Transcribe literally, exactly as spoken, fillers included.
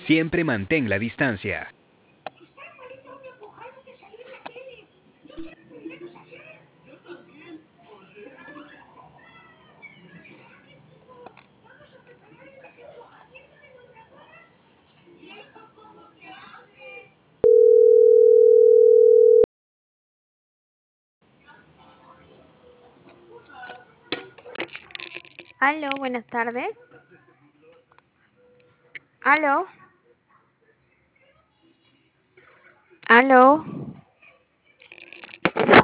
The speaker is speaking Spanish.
Siempre mantén la distancia. Aló, buenas tardes. Aló, aló.